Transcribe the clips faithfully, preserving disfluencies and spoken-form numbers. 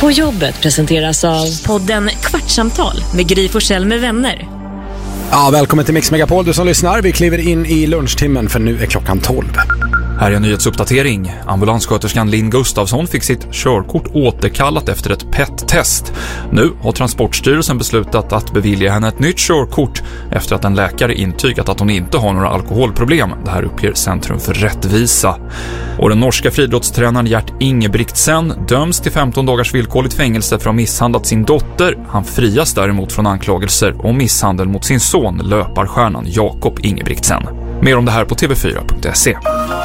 På jobbet presenteras av podden Kvartsamtal med Gry Forssell med vänner. Ja, välkommen till Mix Megapol, du som lyssnar. Vi kliver in i lunchtimmen för nu är klockan tolv. Här är en nyhetsuppdatering. Ambulanssköterskan Linn Gustafsson fick sitt körkort återkallat efter ett P E T-test. Nu har Transportstyrelsen beslutat att bevilja henne ett nytt körkort efter att en läkare intygat att hon inte har några alkoholproblem. Det här uppger Centrum för rättvisa. Och den norska friidrottstränaren Gert Ingebrigtsen döms till femton dagars villkorligt fängelse för att ha misshandlat sin dotter. Han frias däremot från anklagelser om misshandel mot sin son, löparstjärnan Jakob Ingebrigtsen. Mer om det här på t v fyra punkt se.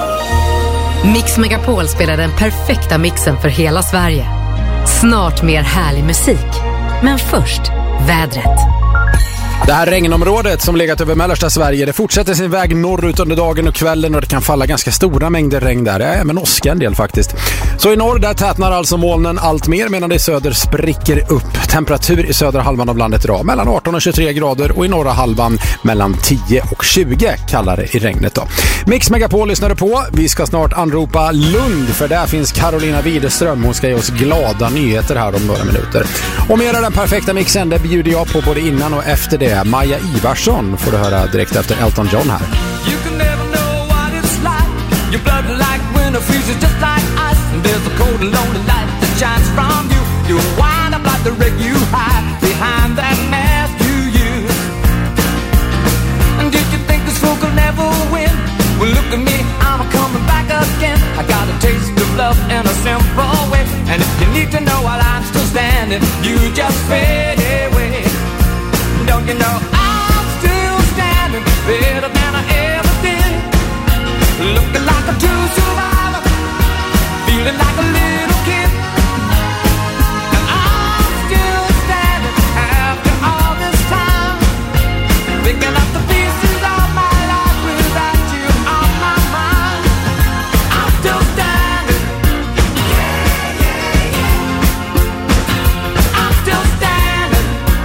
Mix Megapol spelar den perfekta mixen för hela Sverige. Snart mer härlig musik. Men först, vädret. Det här regnområdet som legat över mellersta Sverige, det fortsätter sin väg norrut under dagen och kvällen och det kan falla ganska stora mängder regn där. Ja, även åska en del faktiskt. Så i norr där tätnar alltså molnen allt mer medan det i söder spricker upp. Temperatur i södra halvan av landet idag mellan arton och tjugotre grader och i norra halvan mellan tio och tjugo kallare i regnet då. Mix Megapol lyssnar på. Vi ska snart anropa Lund för där finns Carolina Widerström. Hon ska ge oss glada nyheter här om några minuter. Och mer av den perfekta mixen, det bjuder jag på både innan och efter det. Maja Ivarsson får du höra direkt efter Elton John här. You can never know what it's like. Your blood like winter freezes just like ice. And there's a cold and lonely light that shines from you. You wind up like the wreck you hide behind that mask you use. And did you think this fool could never win? Well, look at me, I'm coming back again. I got a taste of love in a simple way. And if you need to know while I'm still standing, you just fade away. Don't you know I'm still standing better than I ever did? Looking like a true survivor, feeling like a little kid. And I'm still standing after all this time, picking up the pieces of my life without you on my mind. I'm still standing. Yeah, yeah, yeah. I'm still standing.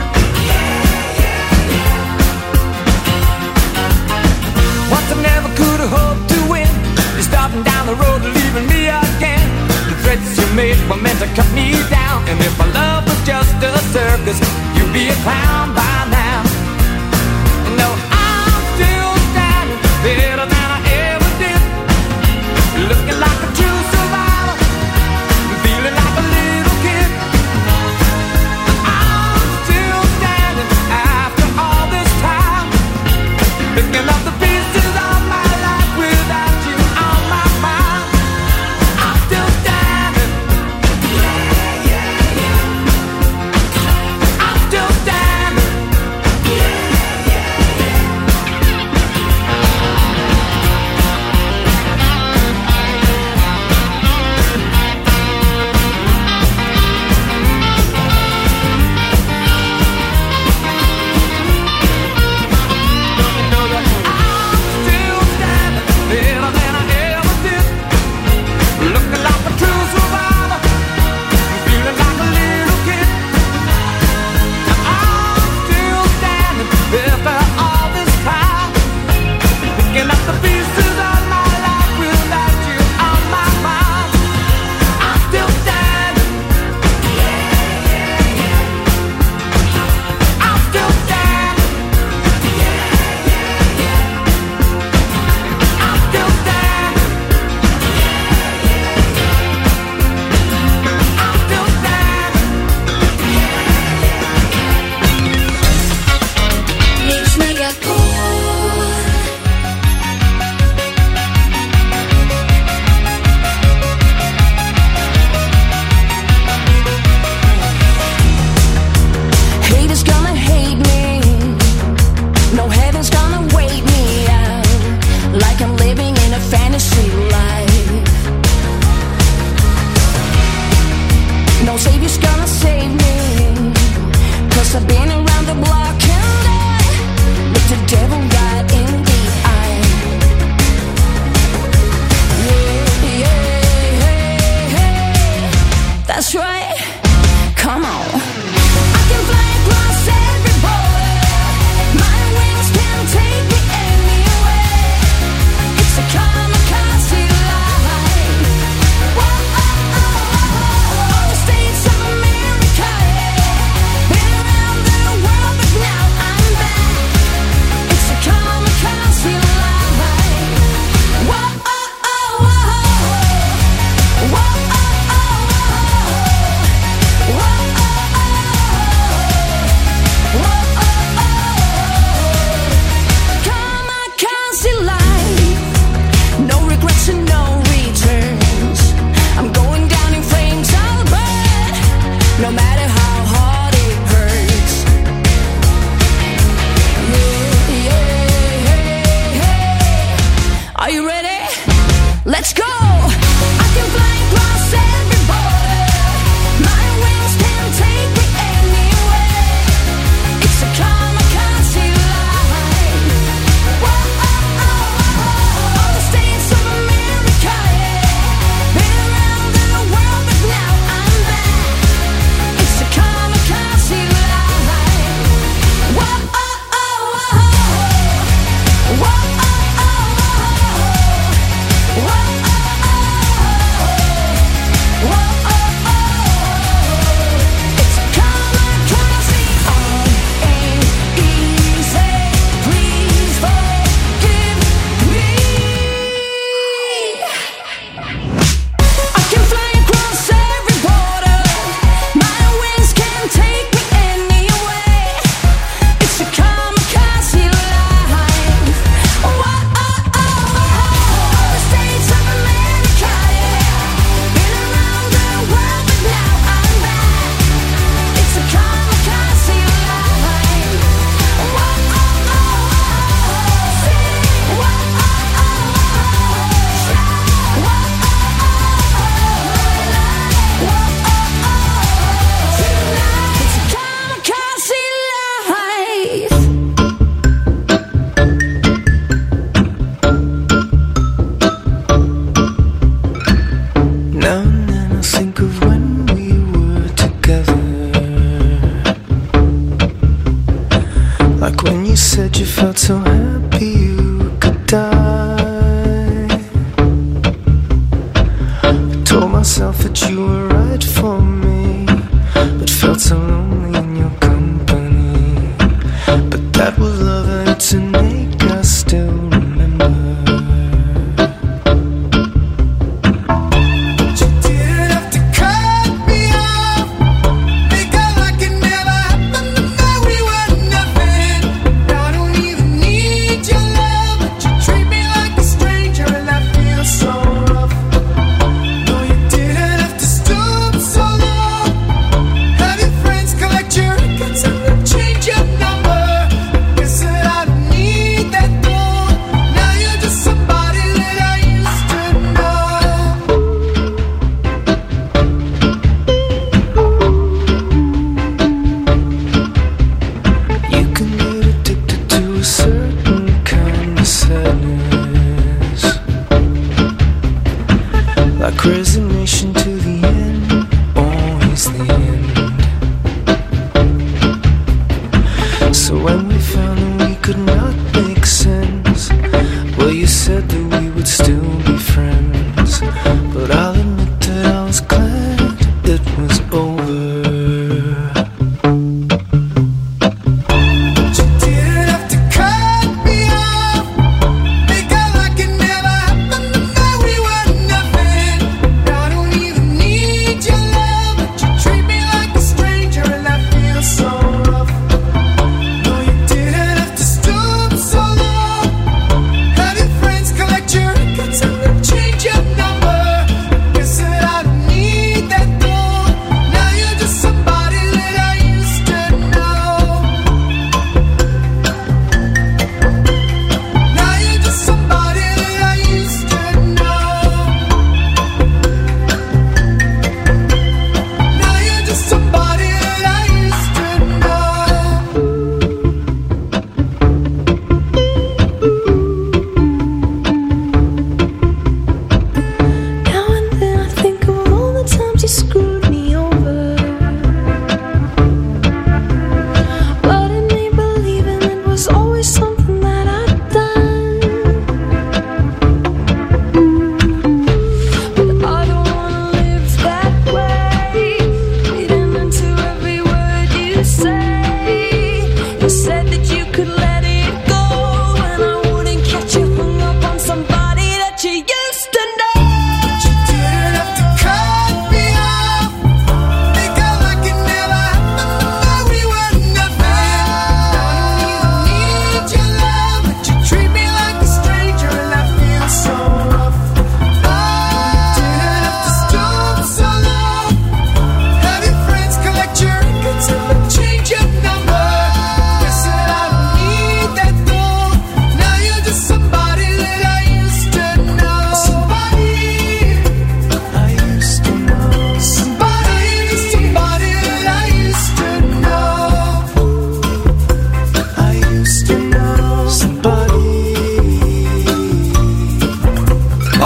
I never could have hoped to win. You're stopping down the road and leaving me again. The threats you made were meant to cut me down. And if my love was just a circus, you'd be a clown by now. No, I'm still standing better than I ever did. Looking like a true survivor, feeling like a little kid. I'm still standing after all this time, picking up the pieces. Are you ready? Let's go. I can fly across every border. My wings can take me anywhere. It's a kamikaze life. Whoa, oh, oh, oh. All the states of America, yeah. Been around the world, but now I'm back. It's a kamikaze life. Whoa, oh, oh, oh. Whoa, oh, oh, oh. Whoa, oh, oh. Whoa, oh, oh. It's a kamikaze. All ain't easy. Please forgive me. I can fly across every border. My wings can take me anywhere. It's a kamikaze life. Whoa, oh, oh, oh. All the states of America, yeah. Been around the world, but now I'm back. It's a kamikaze life. Whoa, oh, oh, oh. Whoa, oh, oh, oh. It's a kamikaze life. Now and then I think of when we were together. Like when you said you felt so happy you could die. I told myself that you were right for me, but felt so lonely in your company. But that was love and it's innate, I still remember. You didn't have to cut me off, make out like it never happened, and that we were nothing. I don't even need your love, but you treat me like a stranger, and that feels so rough. No, you didn't have to stoop so low. Have your friends collect your records and then change your number. Guess that I don't need that though. Now you're just somebody that I used to know. You can get addicted to a certain kind of sadness, like resignation to the end, always the end. So when we found that we could not make sense, well, you said that we would still be friends. But I'll admit that I was glad it was over. You didn't have to cut me off, make out like it never happened, and that we were nothing. I don't even need your love, but you treat me like a stranger, and that feels so rough. No, you didn't have to stoop so low. Have your friends collect your records and then change your number.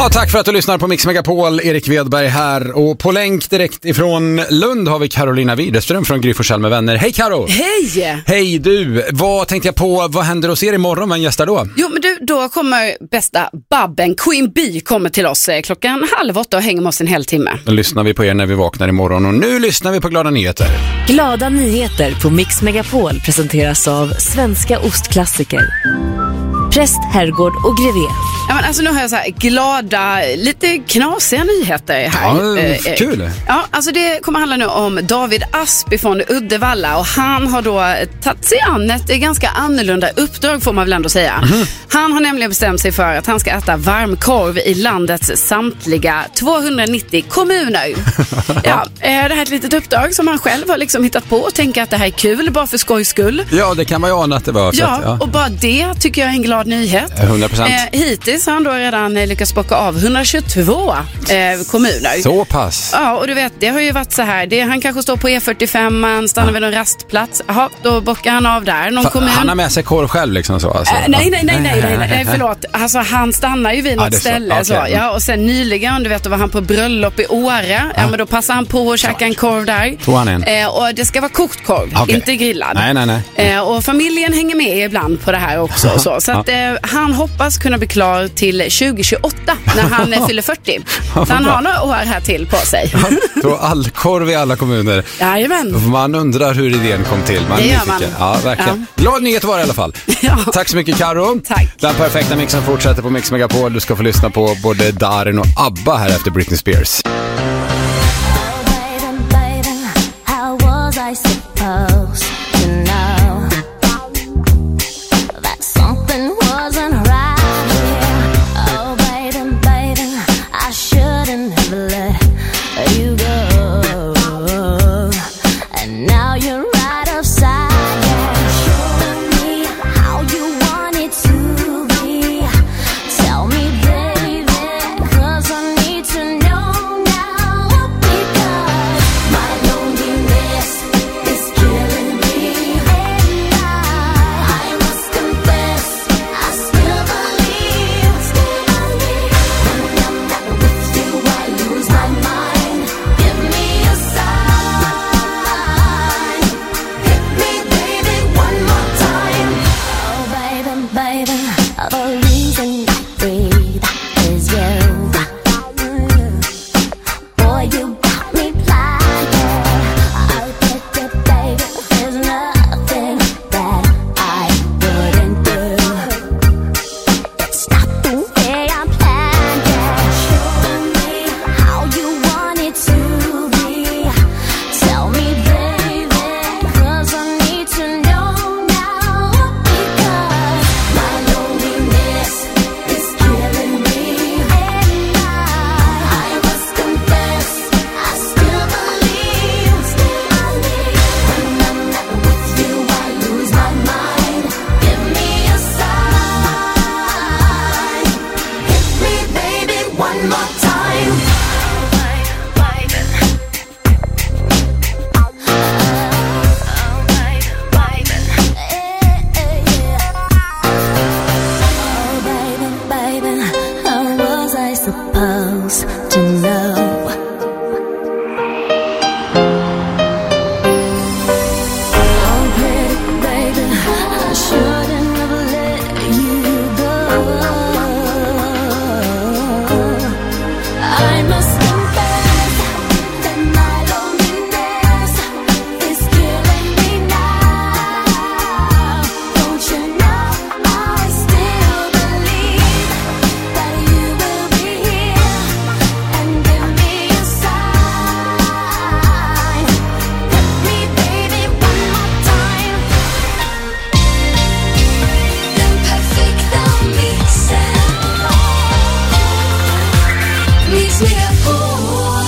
Ja, tack för att du lyssnar på Mix Megapol. Erik Wedberg här. Och på länk direkt ifrån Lund har vi Carolina Widerström från Gry Forssell med vänner. Hej Karo! Hej! Hej du! Vad tänkte jag på? Vad händer hos er imorgon? Vem gästar då? Jo, men du, då kommer bästa Babben, Queen Bee, kommer till oss eh, klockan halv åtta och hänger med oss en hel timme. Då lyssnar vi på er när vi vaknar imorgon. Och nu lyssnar vi på Glada Nyheter. Glada nyheter på Mix Megapol presenteras av Svenska ostklassiker. Präst, herrgård och grevé. Ja, men alltså nu har jag så här glada, lite knasiga nyheter här. Ja, Eh, eh, kul. Ja, alltså det kommer handla nu om David Asp från Uddevalla och han har då tagit sig an ett ganska annorlunda uppdrag, får man väl ändå säga. Mm. Han har nämligen bestämt sig för att han ska äta varmkorv i landets samtliga tvåhundranittio kommuner. Ja, det här är ett litet uppdrag som han själv har liksom hittat på och tänker att det här är kul, bara för skojs skull. Ja, det kan man ju ana att det var. För Ja, att, ja. och bara det tycker jag är en glad nyhet. hundra procent. Eh, hittills har han då redan eh, lyckats bocka av etthundratvå eh, kommuner. Så pass. Ja, och du vet, det har ju varit så här. Det, han kanske står på E fyrtiofem, han stannar vid en rastplats. Jaha, då bockar han av där. Någon Fa- kommun. Han har med sig korv själv liksom så alltså. Äh, nej, nej, nej, nej, nej, nej, nej, förlåt. Alltså han stannar ju vid Ja, något det är så. ställe. Okej. Så, ja, och sen nyligen, du vet, då var han på bröllop i Åre. Ja, men då passar han på att käka en korv där. Tog han en? Eh, och det ska vara kokt korv, Okej. inte grillad. Nej, nej, nej. Eh, och familjen hänger med ibland på det här också. Och så så att, eh, han hoppas kunna bli klar till tjugohundratjugoåtta när han eh, fyller fyrtio. Ja, Så han bra. har några år här till på sig. Så all korv i alla kommuner. Jajamän. Man undrar hur idén kom till. Man är Det gör nyfiken. man. Ja, verkligen. Glad nyhet var det i alla fall. Ja. Tack så mycket Karo. Tack. Den perfekta mixen fortsätter på Mix Megapol. Du ska få lyssna på både Darin och ABBA här efter Britney Spears. Baby, baby, how was I supposed to know that something wasn't right here? Oh, baby, baby, I shouldn't have let you go. And now you're right upside down. Show me how you want it to be. Tell me, baby, 'cause I need to know now. Because my loneliness is killing me. And I, I must confess, I still believe, still believe. When I'm not with you, I lose my mind. Give me a sign. Hit me, baby, one more time. Oh, baby, baby, the reason I breathe is you. Boy, you got me blind. Oh, baby, baby, there's nothing that I wouldn't do. It's not the way I planned it. Show me how you want it to be. Tell me, baby, 'cause I need to know now. Because my loneliness is killing me. And I, I must confess, I still believe, still believe. When I'm not with you, I lose my mind. Give me a sign. Hit me, baby, one more time. Oh, baby, baby, how was I supposed to know? Oh, pretty baby, I shouldn't have let you go. I must confess that my loneliness is killing me now. Don't you know I still believe that you will be here and give me a sign. Hit me, baby, one more time. Den perfekta mixen. Mix Megapol.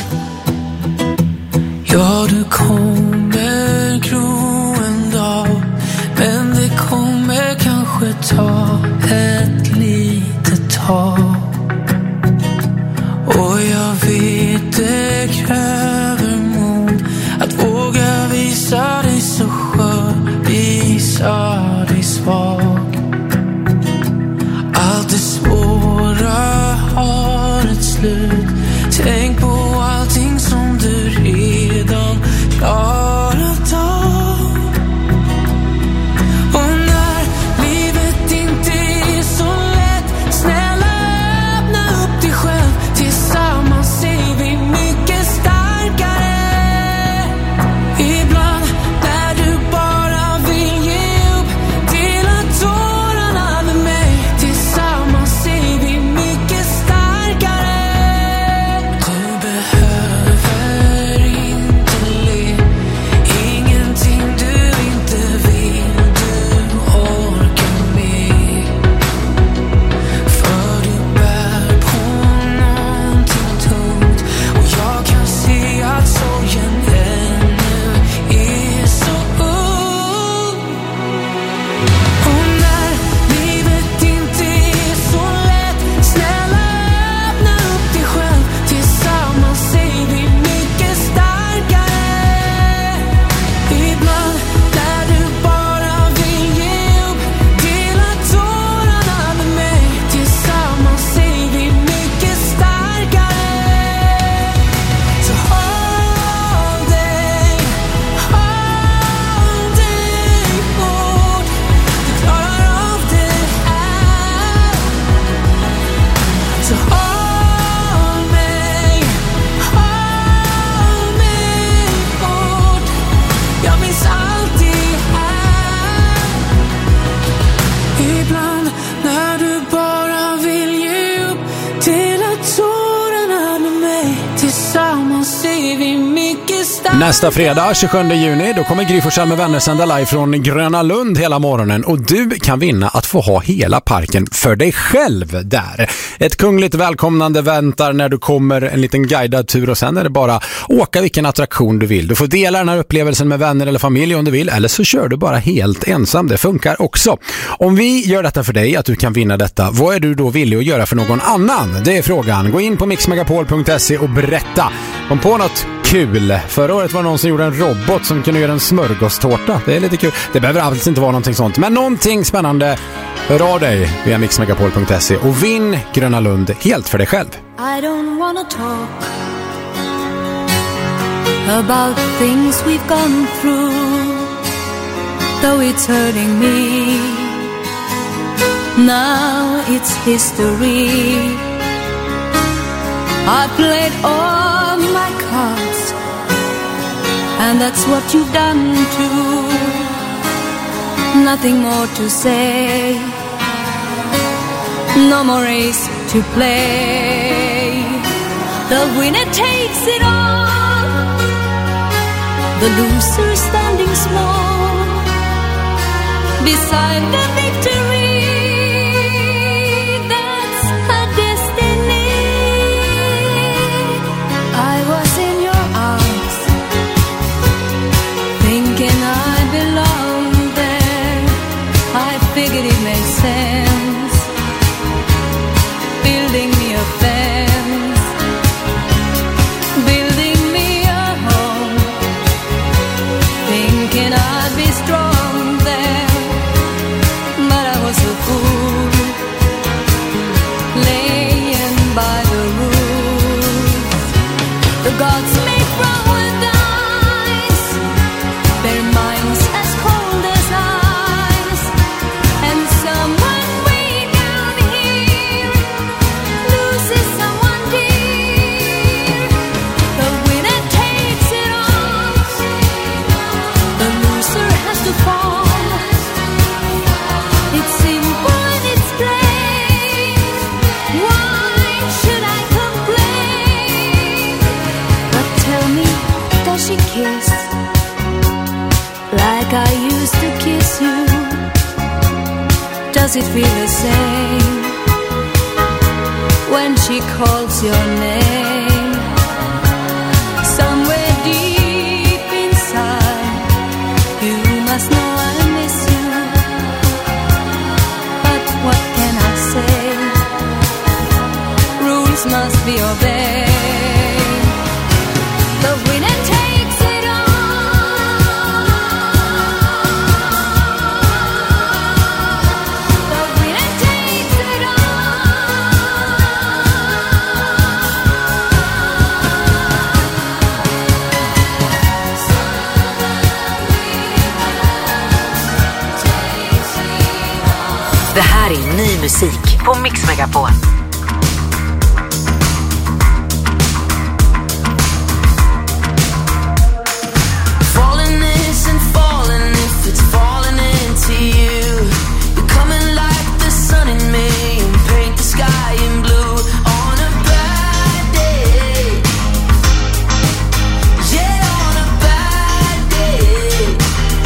Ja, du kommer gro en dag, men det kommer kanske ta ett litet tag. Och jag vet det kräver mod att våga visa dig så skör, visa dig svag. Allt det svåra har superstar. Nästa fredag, tjugosjunde juni, då kommer Gry Forssell med vänner sända live från Gröna Lund hela morgonen. Och du kan vinna att få ha hela parken för dig själv där. Ett kungligt välkomnande väntar när du kommer, en liten guidad tur, och sen är det bara åka vilken attraktion du vill. Du får dela den här upplevelsen med vänner eller familj om du vill, eller så kör du bara helt ensam. Det funkar också. Om vi gör detta för dig, att du kan vinna detta, vad är du då villig att göra för någon annan? Det är frågan. Gå in på mix megapol punkt se och berätta. Kom på något kul. Förra året var det någon som gjorde en robot som kunde göra en smörgåstårta. Det är lite kul. Det behöver alls inte vara någonting sånt, men någonting spännande. Hör av dig via mix megapol punkt se och vinn Gröna Lund helt för dig själv. I don't wanna talk about things we've gone through, though it's hurting me. Now it's history. I played all my cards, and that's what you've done too. Nothing more to say, no more race to play. The winner takes it all, the loser standing small beside the victory. That's her destiny. I was in your arms, thinking I belonged there. I figured it made sense, building me a fence, building me a home, thinking I'd be strong there. But I was a fool, laying by the rules. The gods make wrong with eyes, their minds as cold as ice, and someone way down here loses someone dear. The winner takes it all, the loser has to fall. It's simple and it's plain. Why should I complain? But tell me, does she kiss like I used to kiss you? Does it feel the same when she calls your name? Somewhere deep inside, you must know I miss you. But what can I say? Rules must be obeyed. The winner takes it all. The winner takes it Det här är ny musik på Mix Megapol. Falling isn't falling if it's falling into you. You're coming like the sun in me and paint the sky in blue on a bad day. Yeah, on a bad day.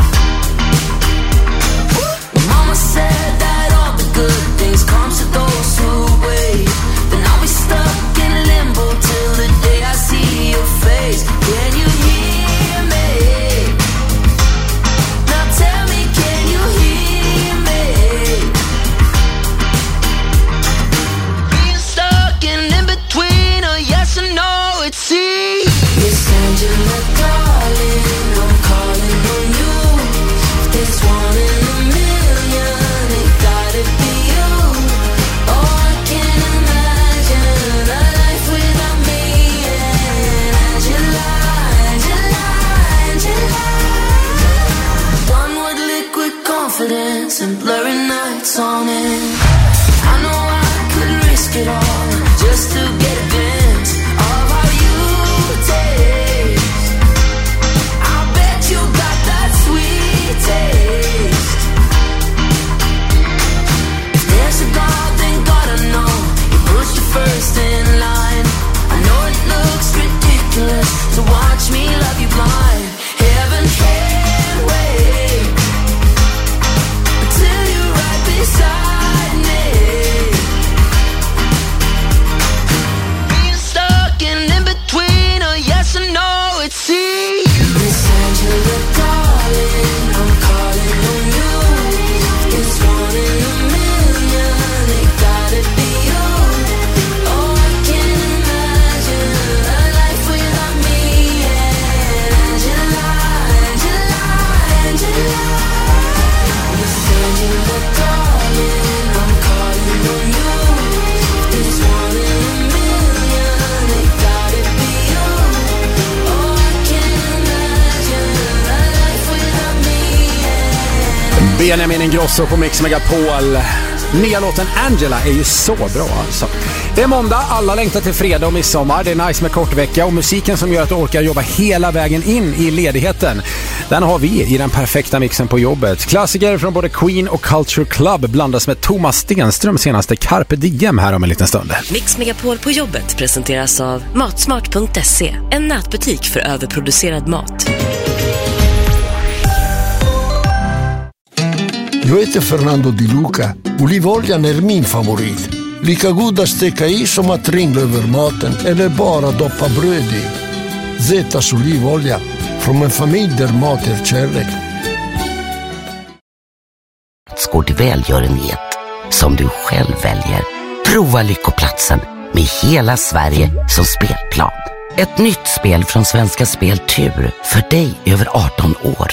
Mama said that all the good things come to those who wait. Then I'll be stuck in limbo till the day I see your face. Can you hear me? Now tell me, can you hear me? Being stuck in in between a yes and no, it's see. Miss Angela, darling, I'm calling on you. If there's one in a million, it gotta be you. Oh, I can't imagine a life without me and Angela, Angela, Angela. One with liquid confidence and blurry nights on it. I know I could risk it all just to get a glimpse of how you taste. I bet you got that sweet taste. If there's a God, then God I know He puts you first in line. I know it looks ridiculous to watch me love you Benjamin Ingrosso på Mix Megapol. Nya låten Angela är ju så bra alltså. Det är måndag, alla längtar till fredag och midsommar. Det är nice med kort vecka och musiken som gör att du orkar jobba hela vägen in i ledigheten. Den har vi i den perfekta mixen på jobbet. Klassiker från både Queen och Culture Club blandas med Thomas Stenströms senaste Carpe Diem här om en liten stund. Mix Megapol på jobbet presenteras av matsmart punkt se, en nätbutik för överproducerad mat. Jag heter Fernando Di Luca. Olivoljan är min favorit. Lika god att steka i som att ringla över maten eller bara doppa bröd i. Zetas olivolja, från en familj där mat är kärlek. Går till välgörenhet som du själv väljer. Prova Lyckoplatsen med hela Sverige som spelplan. Ett nytt spel från Svenska Spel Tur för dig över arton år.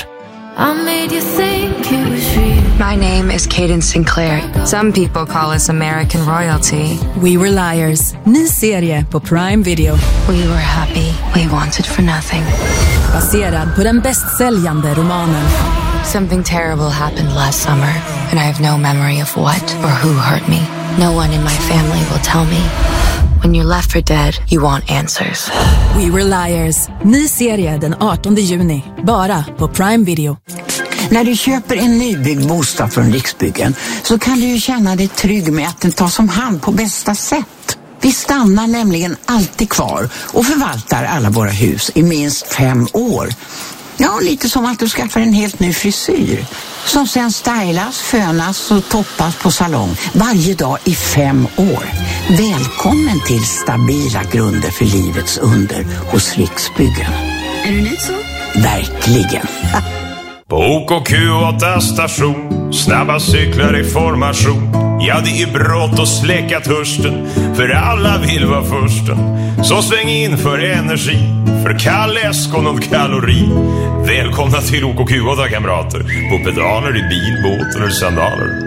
My name is Caden Sinclair. Some people call us American royalty. We Were Liars. Ny serie på Prime Video. We were happy. We wanted for nothing. Baserad på den bästsäljande romanen. Something terrible happened last summer, and I have no memory of what or who hurt me. No one in my family will tell me. When you're left for dead, you want answers. We Were Liars. Ny serie den artonde juni. Bara på Prime Video. När du köper en nybyggd bostad från Riksbyggen så kan du ju känna dig trygg med att den tas om hand på bästa sätt. Vi stannar nämligen alltid kvar och förvaltar alla våra hus i minst fem år. Ja, lite som att du skaffar en helt ny frisyr som sen stylas, fönas och toppas på salong varje dag i fem år. Välkommen till stabila grunder för livets under hos Riksbyggen. Är du nöjd så? Verkligen. På O K Q åtta station, snabba cyklar i formation. Ja, det är brått och släcka törsten, för alla vill vara försten. Så sväng in för energi, för kall läsk och någon kalori. Välkomna till O K Q åtta, kamrater. På pedaler, i bil, båt eller sandaler.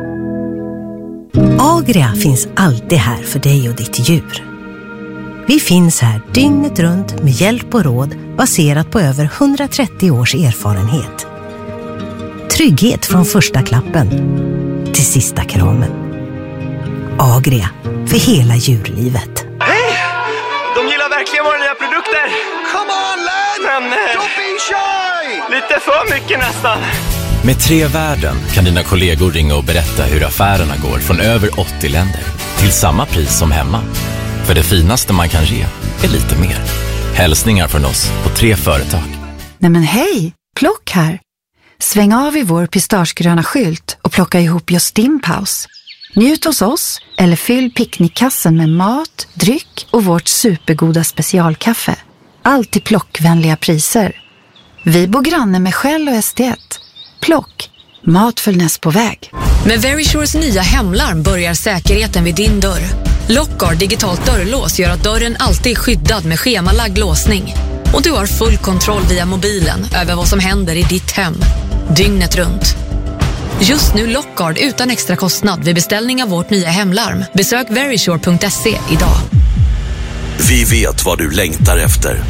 Agria finns alltid här för dig och ditt djur. Vi finns här dygnet runt med hjälp och råd baserat på över hundratrettio års erfarenhet. Trygghet från första klappen till sista kramen. Agria, för hela djurlivet. Hej! De gillar verkligen våra nya produkter. Come on, lad! Men... Don't be shy! Lite för mycket nästan. Med Tre Världen kan dina kollegor ringa och berätta hur affärerna går från över åttio länder till samma pris som hemma. För det finaste man kan ge är lite mer. Hälsningar från oss på Tre Företag. Nej men hej, Plock här. Sväng av i vår pistagegröna skylt och plocka ihop just din paus. Njut hos oss eller fyll picknickkassen med mat, dryck och vårt supergoda specialkaffe. Allt till plockvänliga priser. Vi bor granne med Shell och S D ett. Plock, mat för näst på väg. Med Verisures nya hemlarm börjar säkerheten vid din dörr. Lockguard digitalt dörrlås gör att dörren alltid är skyddad med schemalagd låsning. Och du har full kontroll via mobilen över vad som händer i ditt hem. Dygnet runt. Just nu Lockguard utan extra kostnad vid beställning av vårt nya hemlarm. Besök verisure punkt se idag. Vi vet vad du längtar efter.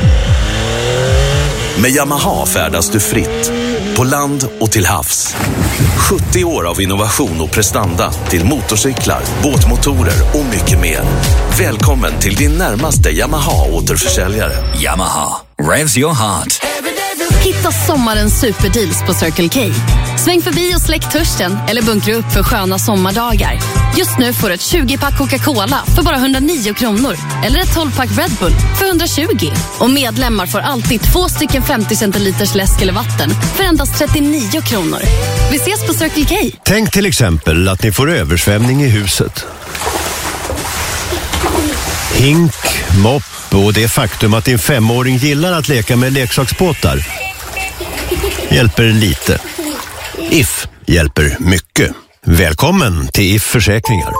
Med Yamaha färdas du fritt. På land och till havs. sjuttio år av innovation och prestanda till motorcyklar, båtmotorer och mycket mer. Välkommen till din närmaste Yamaha-återförsäljare. Yamaha. Revs your heart. Hitta sommarens superdeals på Circle K. Sväng förbi och släck törsten eller bunkra upp för sköna sommardagar. Just nu får du ett tjugo-pack Coca-Cola för bara hundranio kronor. Eller ett tolv-pack Red Bull för hundratjugo. Och medlemmar får alltid två stycken femtio centiliters läsk eller vatten för endast trettionio kronor. Vi ses på Circle K. Tänk till exempel att ni får översvämning i huset. Hink, mopp och det faktum att din femåring gillar att leka med leksaksbåtar hjälper lite. If hjälper mycket. Välkommen till If Försäkringar.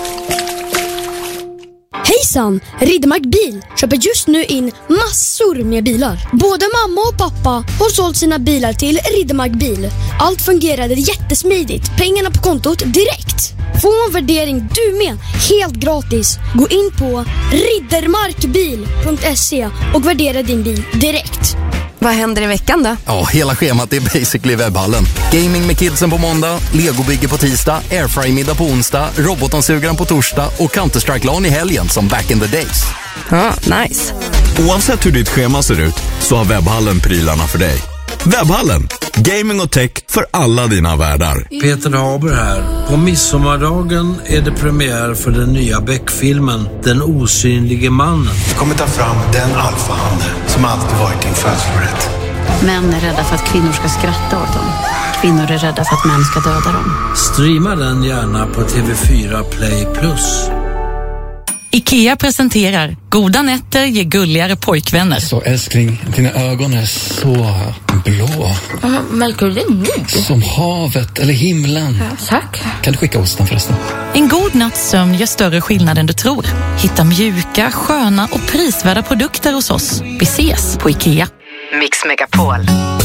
Hejsan! Riddermark Bil köper just nu in massor med bilar. Både mamma och pappa har sålt sina bilar till Riddermark Bil. Allt fungerade jättesmidigt. Pengarna på kontot direkt. Få en värdering du med, helt gratis. Gå in på riddermarkbil punkt se och värdera din bil direkt. Vad händer i veckan då? Ja, hela schemat är basically webbhallen. Gaming med kidsen på måndag, legobygge på tisdag, airfry-middag på onsdag, robotdammsugaren på torsdag och Counter-Strike-LAN i helgen som back in the days. Ja, nice. Oavsett hur ditt schema ser ut så har webbhallen prylarna för dig. Webbhallen, gaming och tech för alla dina världar. Peter Haber här. På midsommardagen är det premiär för den nya Beck-filmen Den osynlige mannen. Vi kommer ta fram den alfahande som alltid varit din födslorätt. Män är rädda för att kvinnor ska skratta åt dem. Kvinnor är rädda för att män ska döda dem. Streama den gärna på T V fyra Play Plus. IKEA presenterar Goda nätter ger gulligare pojkvänner. Så älskling, dina ögon är så blå. Märker du det nu? Som havet eller himlen. Ja, tack. Kan du skicka osten förresten? En god natts sömn gör större skillnad än du tror. Hitta mjuka, sköna och prisvärda produkter hos oss. Vi ses på IKEA. Mix Megapol.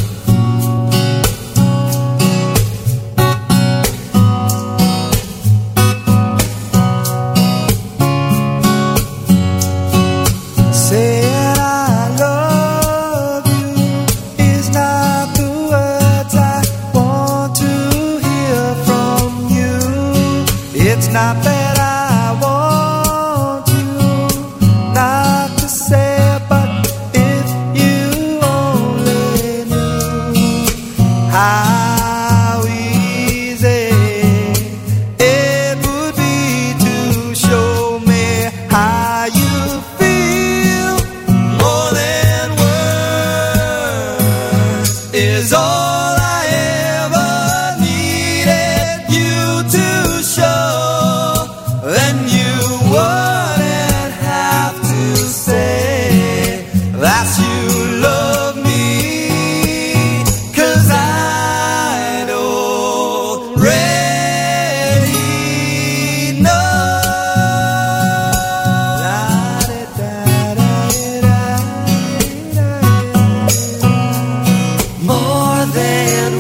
Saying I love you is not the words I want to hear from you. It's not that I want you not to say, but if you only knew how easy it would be to show me how you feel. More than words is all I ever needed you to show. Then you wouldn't have to say that you love me, 'cause I'd already know. More than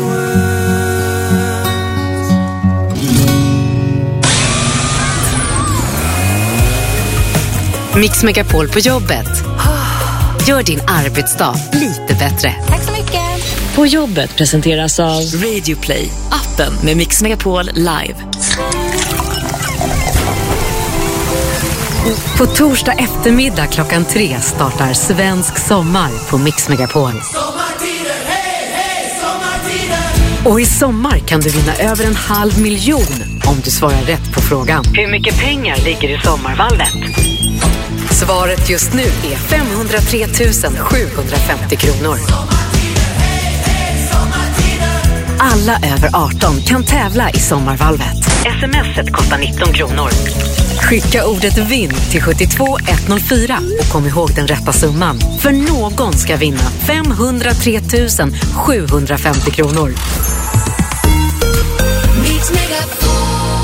Mix Megapol på jobbet. Gör din arbetsdag lite bättre. Tack så mycket. På jobbet presenteras av Radio Play, appen med Mix Megapol live. På torsdag eftermiddag klockan tre startar Svensk sommar på Mix Megapol. Och i sommar kan du vinna över en halv miljon om du svarar rätt på frågan. Hur mycket pengar ligger i sommarvalvet? Svaret just nu är femhundratre tusen sjuhundrafemtio kronor. Alla över arton kan tävla i sommarvalvet. Sms:et kostar nitton kronor. Skicka ordet vinn till sjuttiotvå etthundrafyra och kom ihåg den rätta summan. För någon ska vinna femhundratre tusen sjuhundrafemtio kronor. Mix Megapol.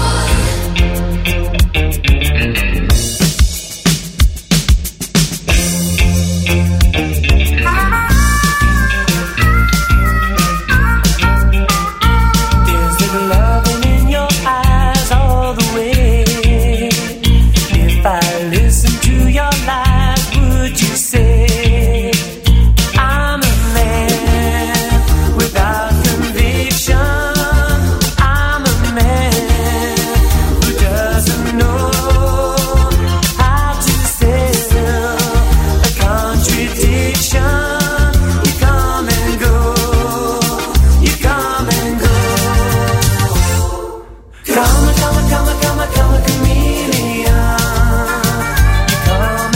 There's the loving in your eyes all the way. If I listen to your lies, would you say I'm a man without conviction? I'm a man who doesn't know how to sell a contradiction. You come and go, you come and go. Come, come, come, come, come, a chameleon. You come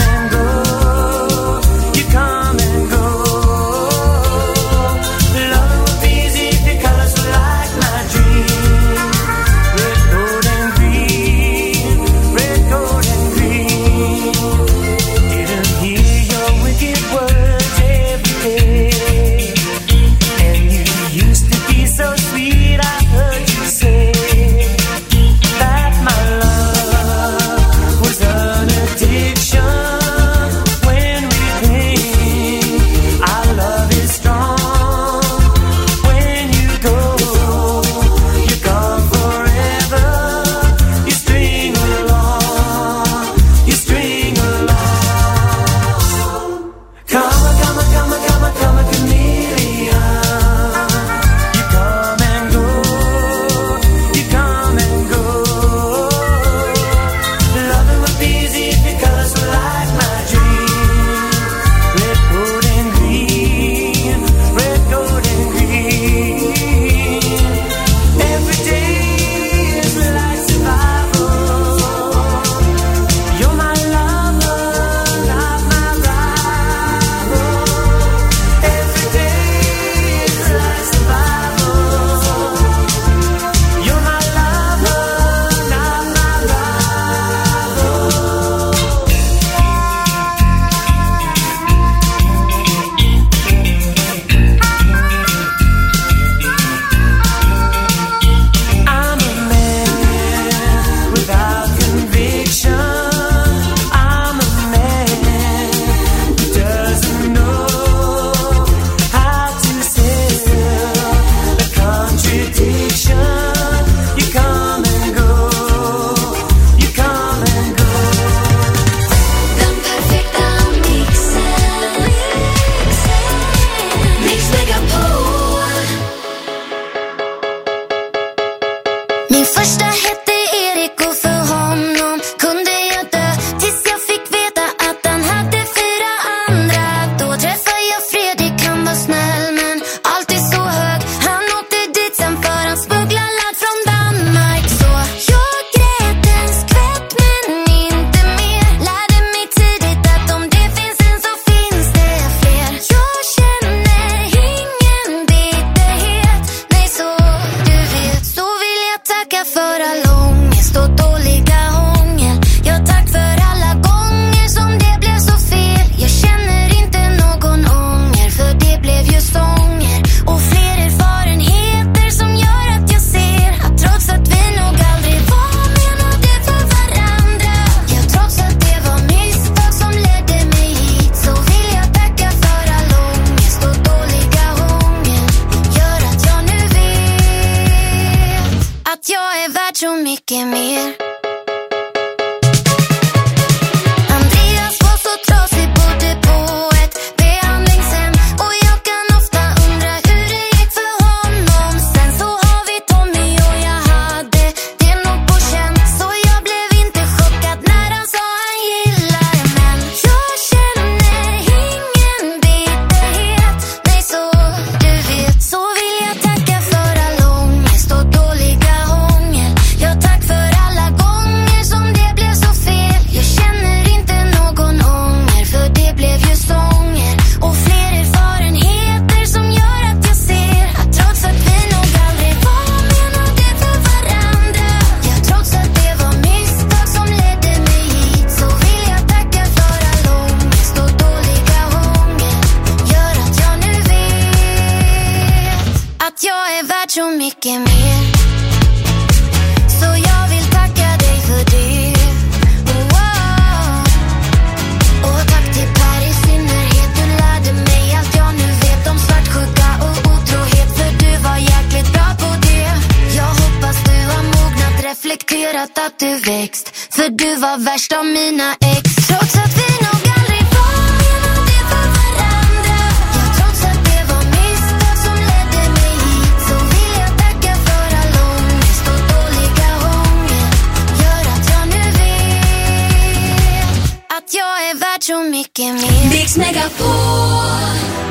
att du växt, för du var värst av mina ex. Trots att vi nog aldrig var menade för varandra. Ja, trots att det var misstag som ledde mig hit, så vill jag tacka för all ångest och dåliga ånger. Gör att jag nu vet att jag är värd så mycket mer. Mix Megapol.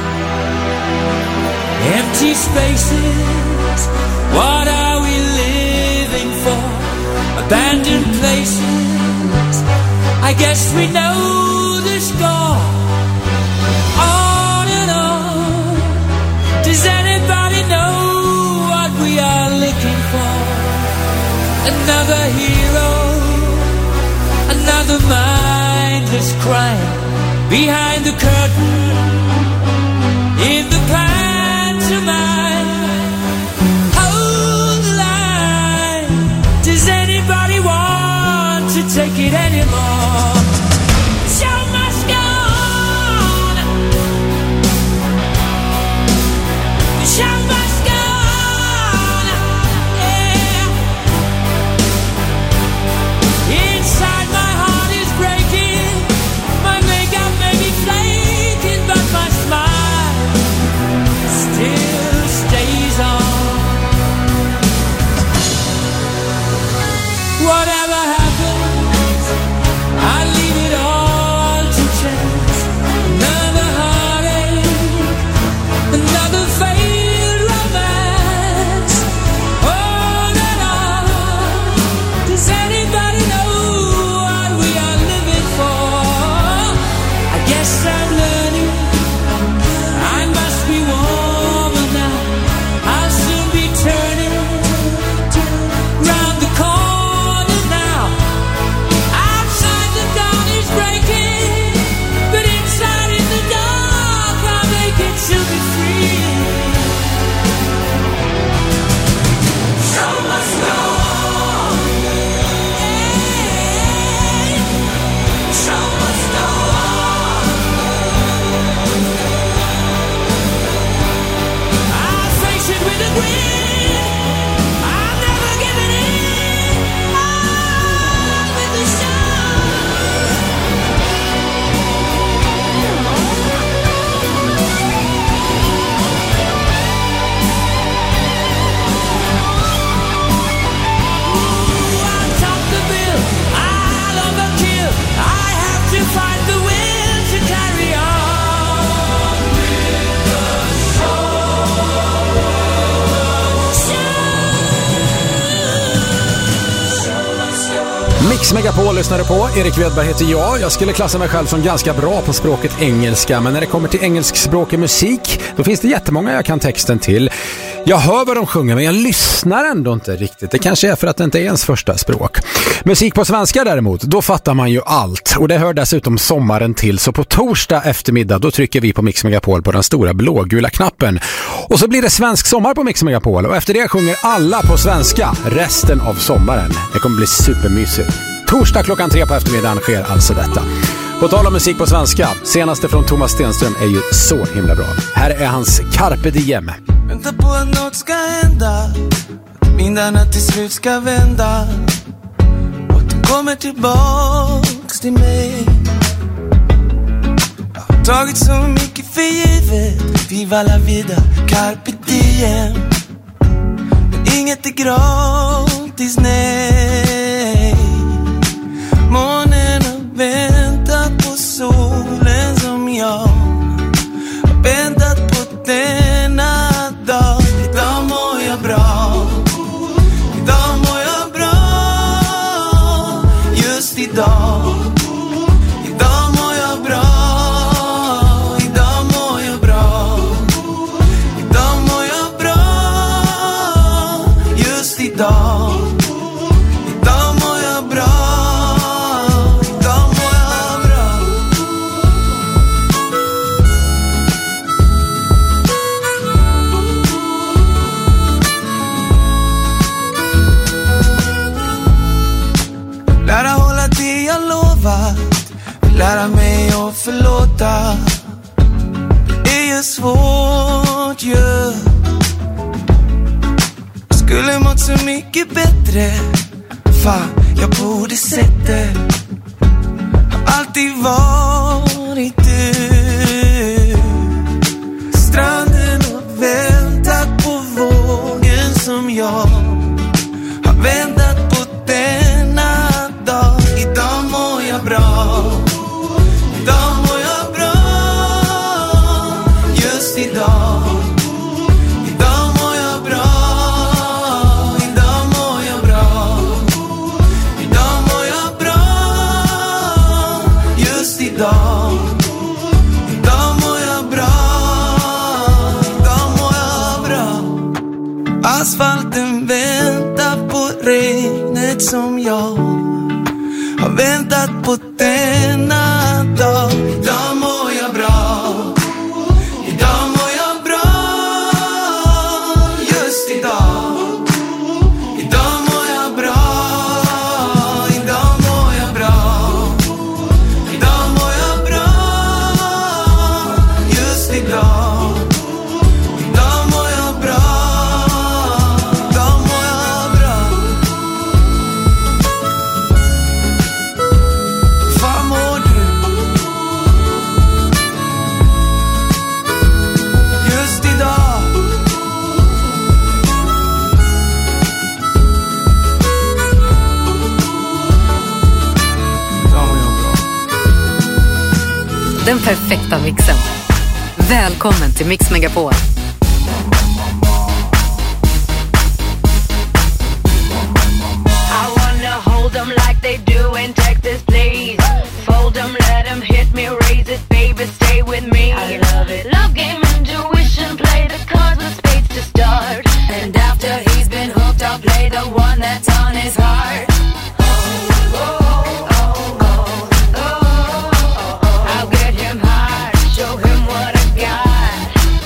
Empty spaces, what are we living for? Abandoned places, I guess we know the score. On and on, does anybody know what we are looking for? Another hero, another mindless crime. Behind the curtain, in the pantomime. Hold the line, does anybody want to take it anymore? Show must go on. The show must go on. Yeah. Inside my heart is breaking. My makeup may be flaking, but my smile still stays on. Whatever happens, I leave it all to chance. Another heartache, another failed romance. On and on, does anybody know what we are living for? I guess I'm learning, I must be warmer now. I'll soon be turning round the corner now. Outside the dawn is breaking, but inside in the dark I'll make it to be free. Show must go on. Show must go on. I'll face it with a grin. I'm never giving in. On with the show. I'll top the bill, I'll overkill. I have to find the will to carry on with the Mix Megapol lyssnar du på. Erik Wedberg heter jag. Jag skulle klassa mig själv som ganska bra på språket engelska, men när det kommer till engelskspråkig musik, då finns det jättemånga jag kan texten till. Jag hör vad de sjunger, men jag lyssnar ändå inte riktigt. Det kanske är för att det inte är ens första språk. Musik på svenska däremot, då fattar man ju allt. Och det hör dessutom sommaren till, så på torsdag eftermiddag då trycker vi på Mix Megapol på den stora blågula knappen. Och så blir det svensk sommar på Mix Megapol, och efter det sjunger alla på svenska resten av sommaren. Det kommer bli supermysigt. Torsdag klockan tre på eftermiddagen sker alltså detta. På tal om musik på svenska, senaste från Thomas Stenström är ju så himla bra. Här är hans Carpe Diem. Vänta på att något ska hända, att vindarna till slut ska vända och att de kommer tillbaks till mig. Jag har tagit så mycket för givet, viva la vida, Carpe Diem. Men inget är gratis, nej. Månen har väntat på solen som jag har väntat på denna dag. Idag mår jag bra, idag mår jag bra, just idag. Idag mår jag bra, idag mår jag bra, idag mår jag bra, just idag. Idag mår jag bra. Lära hålla det jag lovat, lära mig att förlåta. Det är ju svårt ju, yeah. Skulle mått så mycket bättre Fan, jag borde sett det. Har alltid varit du. Stranden och väntat på vågen som jag har väntat på denna dag. Idag mår jag bra. Idag mår jag bra. Just idag. Idag mår jag bra. Idag mår jag bra. Idag mår jag bra. Just idag. Idag mår jag bra. Idag mår jag bra. Asfalten väntar på regnet som jag har väntat på denna dag. Idag mår jag bra. Idag mår jag bra. Just idag. Idag mår jag bra. Idag mår jag bra. Idag mår jag bra. Just idag. Idag mår jag bra. Idag mår jag bra. Fan mår du? Just idag. Idag mår jag bra. Den perfekta mixen. Välkommen till Mix Megapol. I wanna hold them like they do in Texas, please. Fold them, let them hit me, raise it, baby, stay with me. I love it. Love game, intuition, play the cards with spades to start. And after he's been hooked, I'll play the one that's on his heart. I'll get him high, show him what I got.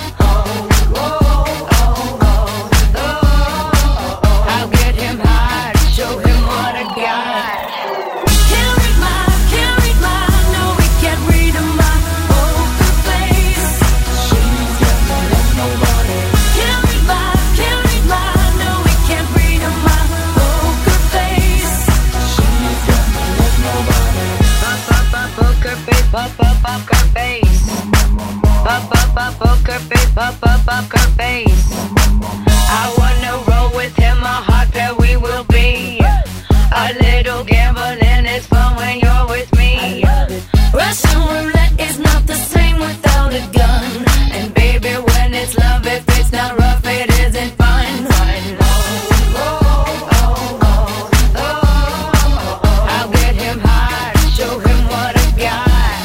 I'll get him high, show him what I got. Can't read my, can't read my, no, we can't read my poker face. She's never left nobody. Can't read my, can't read my, no, we can't read my poker face. She's never left nobody. Pop, pop, pop, poker face, pop, pop, poker face. Pop, pop, pop, poker face, pop, pop, poker face. I wanna roll with him, a hot pair we will be. A little gambling is fun when you're with me. Russian roulette is not the same without a gun. And baby, when it's love, if it's not rough, it isn't fun. I'll get him high, show him what I got.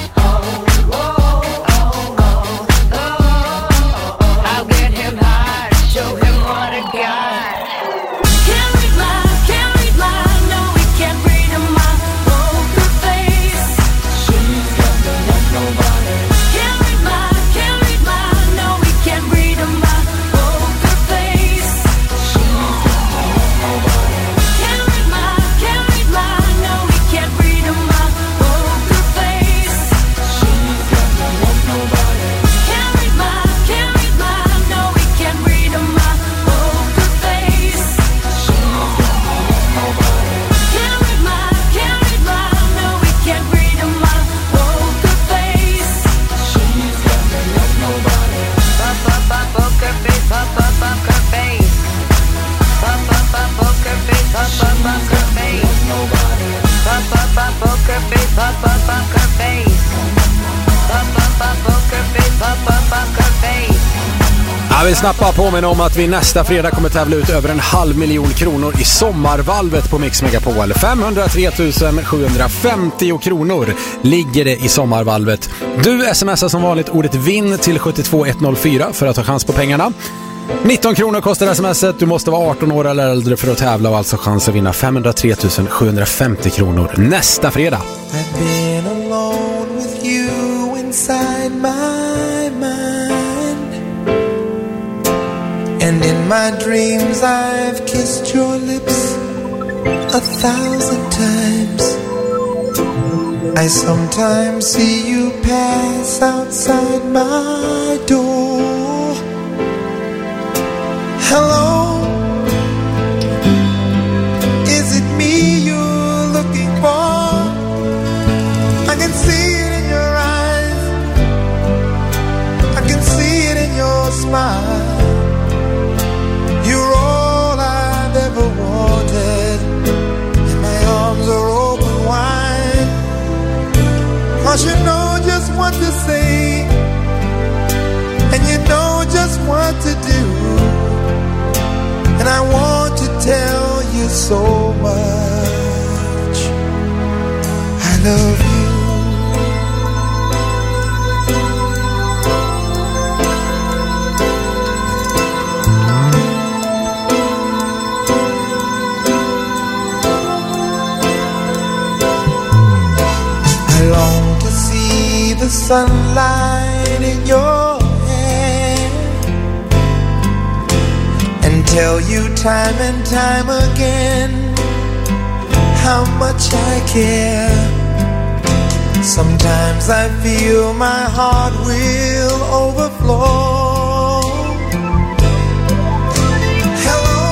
I'll get him high, show him what I got. Can't read my, can't read my, no, we can't read my poker face. She's never left nobody. Can't read my, can't read my, no, we can't read my poker face. She's never left nobody. Can't read my, can't read my, no, we can't read my poker face. She's never left nobody. Can't read my, can't read my, no, we can't read my poker face. She's never left nobody. Can't read my, can't read my, no, we can't read my poker face. She's never left nobody. Pop, pop, pop, poker face, pop, pop, poker face. Pop, pop, pop, poker face, pop, pop, poker face. Pop, pop, pop, poker face, pop, pop, poker face. Pop, pop, pop, poker face, pop, pop, poker face. Jag vill snabbt bara påminna om att vi nästa fredag kommer tävla ut över en halv miljon kronor i sommarvalvet på Mix Megapol. femhundratre tusen sjuhundrafemtio kronor ligger det i sommarvalvet. Du smsar som vanligt ordet vinn till sju två ett noll fyra för att ha chans på pengarna. nitton kronor kostar smset. Du måste vara arton år eller äldre för att tävla och alltså chans att vinna femhundratre tusen sjuhundrafemtio kronor nästa fredag. I've been alone with you inside my mind. And in my dreams I've kissed your lips a thousand times. I sometimes see you pass outside my door. Hello, is it me can see it in your eyes. I can see it in your smile. You're all I've ever wanted, and my arms are open wide. 'Cause you know just what to say, and you know just what to do. And I want to tell you so much. I love you. I long to see the sunlight in your hair and tell you time and time again how much I care. Sometimes I feel my heart will overflow. Hello,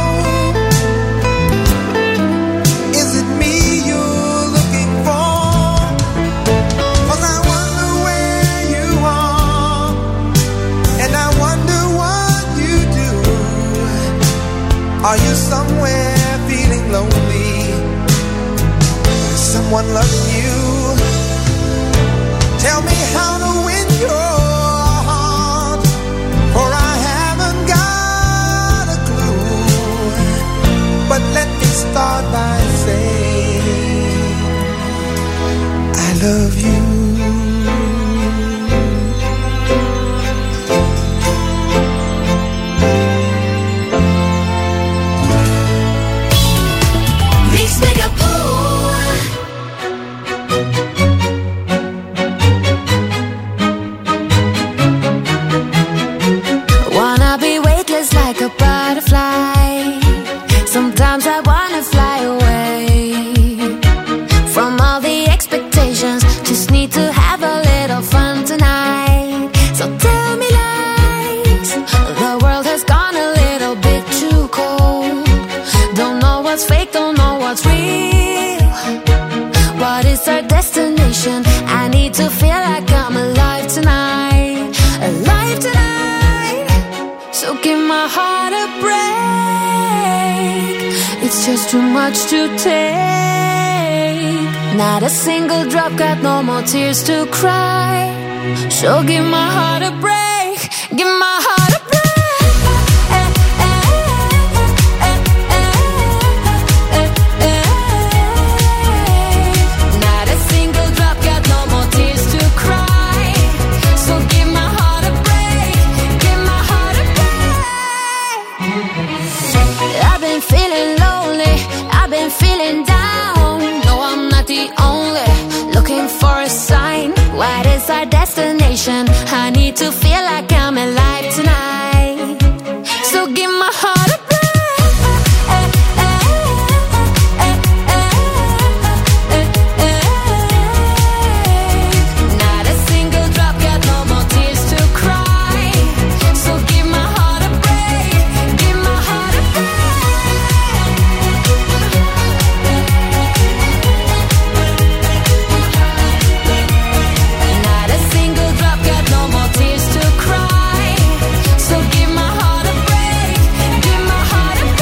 is it me you're looking for? 'Cause I wonder where you are, and I wonder what you do. Are you somewhere feeling lonely? Is someone loving you? Tell me how to win your heart, for I haven't got a clue. But let me start by saying I love you. Mix Megapol. Wanna be weightless like a butterfly. Sometimes I wanna fly away from all the expectations. Just need to have a little fun tonight. So tell me lies. The world has gone a little bit too cold. Don't know what's fake, don't know what's real. What is our destination? I need to feel like I'm alive tonight. Alive tonight. So give my heart a break. It's just too much to take. Not a single drop, got no more tears to cry. So give my heart a break. Give my heart a break. Not a single drop, got no more tears to cry. So give my heart a break. Give my heart a break. I've been feeling lonely, I've been feeling down. No, I'm not the only, looking for a sign. What is our destination? I need to feel like I'm alive tonight. So give my heart a break. Not a single drop, got no more tears to cry. So give my heart a break. Give my heart a break. Not a single drop, got no more tears to cry. So give my heart a break. Give my heart a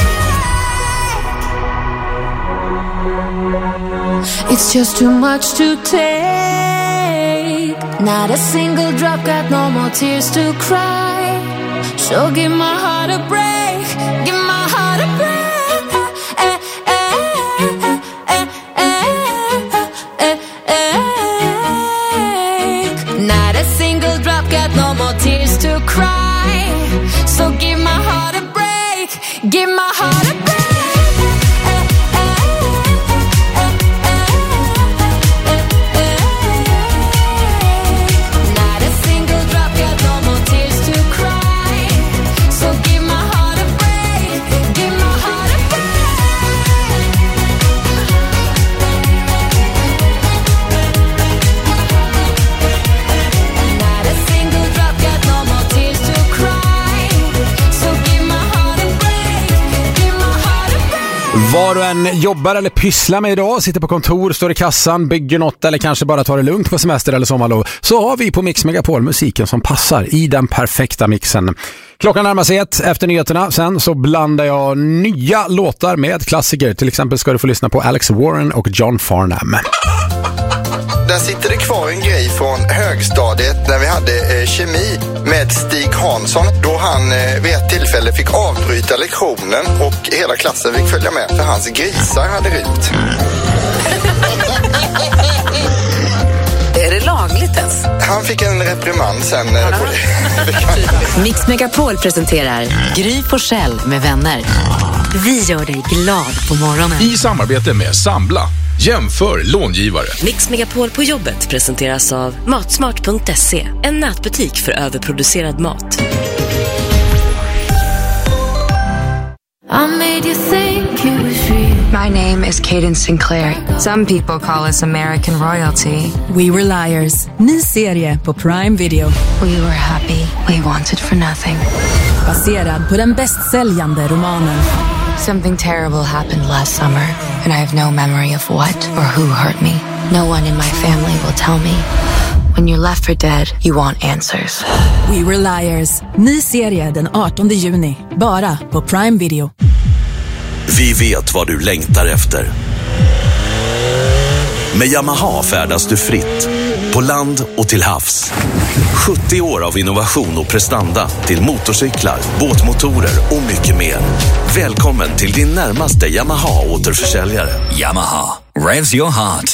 break. It's just too much to take. Not a single drop, got no more tears to cry. So give my heart a break. Give my heart a break. Not a single drop, got no more tears to cry. So give my heart a break. Give my heart a break. Not a single drop, got no more tears to cry. So give my heart a Var du än jobbar eller pysslar med idag, sitter på kontor, står i kassan, bygger något eller kanske bara tar det lugnt på semester eller sommarlov, så har vi på Mix Megapol musiken som passar i den perfekta mixen. Klockan närmar sig ett efter nyheterna. Sen så blandar jag nya låtar med klassiker. Till exempel ska du få lyssna på Alex Warren och John Farnham. Där sitter det kvar en grej från högstadiet när vi hade eh, kemi med Stig Hansson. Då han eh, vid ett tillfälle fick avbryta lektionen och hela klassen fick följa med för hans grisar hade rymt. Är det lagligt ens? Han fick en reprimand sen. Eh, på det. Mix Megapol presenterar Gry Forssell med vänner. Vi gör dig glad på morgonen. I samarbete med Sambla. Jämför långivare. Mix Megapol på jobbet presenteras av matsmart punkt se. En nätbutik för överproducerad mat. I made you think you was real. My name is Cadence Sinclair. Some people call us American royalty. We Were Liars. Ny serie på Prime Video. We were happy. We wanted for nothing. Baserad på den bästsäljande romanen. Something terrible happened last summer, and I have no memory of what or who hurt me. No one in my family will tell me. When you're left for dead, you want answers. We Were Liars. Ny serie den artonde juni. Bara på Prime Video. Vi vet vad du längtar efter. Med Yamaha färdas du fritt. På land och till havs. sjuttio år av innovation och prestanda till motorcyklar, båtmotorer och mycket mer. Välkommen till din närmaste Yamaha-återförsäljare. Yamaha. Revs your heart.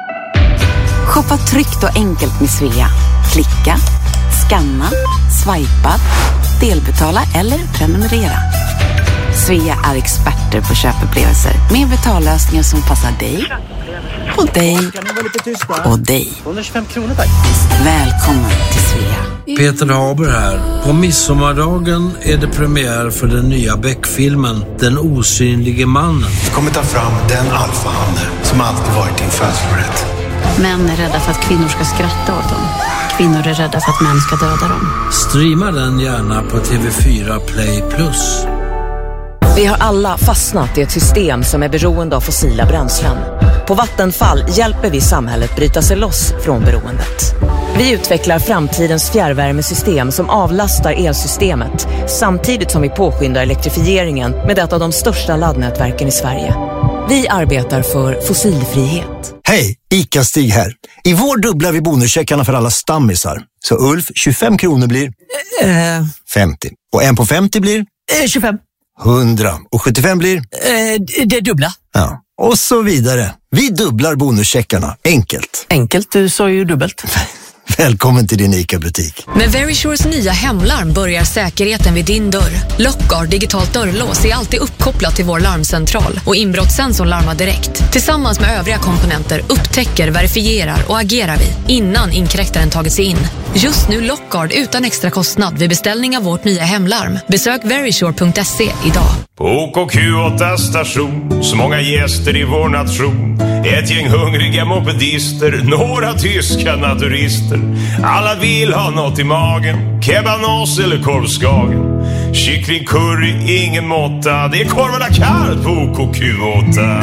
Shoppa tryggt och enkelt med Svea. Klicka, scanna, swipa, delbetala eller prenumerera. Svea är experter på köpupplevelser med betallösningar som passar dig och dig och dig. hundratjugofem kronor tack. Välkommen till Svea. Peter Haber här. På midsommardagen är det premiär för den nya Beck-filmen Den osynlige mannen. Vi kommer ta fram den alfahanne som alltid varit din födslorätt. Män är rädda för att kvinnor ska skratta åt dem. Kvinnor är rädda för att män ska döda dem. Streama den gärna på T V fyra Play plus. Vi har alla fastnat i ett system som är beroende av fossila bränslen. På Vattenfall hjälper vi samhället bryta sig loss från beroendet. Vi utvecklar framtidens fjärrvärmesystem som avlastar elsystemet samtidigt som vi påskyndar elektrifieringen med ett av de största laddnätverken i Sverige. Vi arbetar för fossilfrihet. Hej, Ica-Stig här. I vår dubblar vi bonuscheckarna för alla stammisar. Så Ulf, tjugofem kronor blir... Uh. femtio. Och en på femtio blir... Uh, tjugofem. hundra. Och sjuttiofem blir... Uh, det dubbla. Ja, och så vidare. Vi dubblar bonuscheckarna. Enkelt. Enkelt, du sa ju dubbelt. Välkommen till din Ica-butik. Med Verisures nya hemlarm börjar säkerheten vid din dörr. Lockguard digitalt dörrlås är alltid uppkopplat till vår larmcentral och inbrottssensorn larmar direkt. Tillsammans med övriga komponenter upptäcker, verifierar och agerar vi innan inkräktaren tagit sig in. Just nu Lockguard utan extra kostnad vid beställning av vårt nya hemlarm. Besök verisure punkt se idag. På O K Q åtta station, så många gäster i vår nation. Ett gäng hungriga mopedister, några tyska naturister. Alla vill ha något i magen, kebanos eller korvskagen. Kyckling curry, ingen måtta, det är korvarna kallt på O K Q åtta.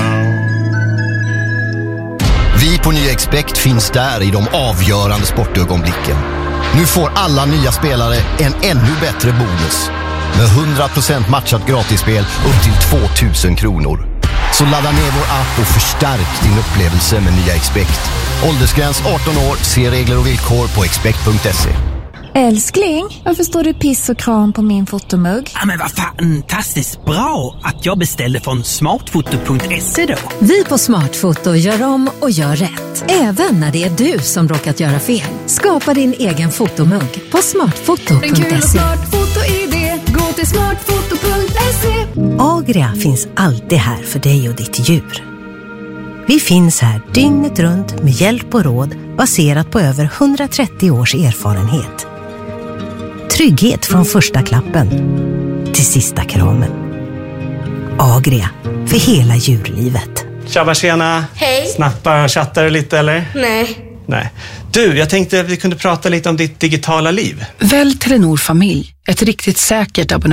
Vi på Nya Expect finns där i de avgörande sportögonblicken. Nu får alla nya spelare en ännu bättre bonus. Med hundra procent matchat gratisspel upp till tvåtusen kronor. Så ladda ner vår app och förstärk din upplevelse med Nya Expect. Åldersgräns arton år, se regler och villkor på expect punkt se. Älskling, varför står du piss och kram på min fotomugg? Ja, men vad fantastiskt bra att jag beställde från smartfoto punkt se då. Vi på Smartfoto gör om och gör rätt. Även när det är du som råkat göra fel. Skapa din egen fotomugg på smartfoto punkt se. En kul och smart foto-idé. Gå till smartfoto punkt se. Agria finns alltid här för dig och ditt djur. Vi finns här dygnet runt med hjälp och råd baserat på över hundratrettio års erfarenhet. Trygghet från första klappen till sista kramen. Agria, för hela djurlivet. Tjabba tjena. Hej. Snappar och chattar lite eller? Nej. Nej. Du, jag tänkte att vi kunde prata lite om ditt digitala liv. Välj Telenor familj, ett riktigt säkert abonnemang.